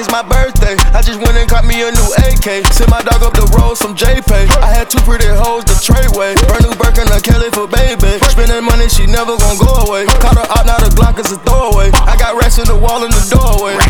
it's my birthday. I just went and got me a new AK. Sent my dog up the road, some JPay. I had two pretty hoes to trade way. Brand new Birkin, a Kelly for baby. Spending money, she never gon' go away. Caught her out, now the Glock is a throwaway. I got racks in the wall in the doorway.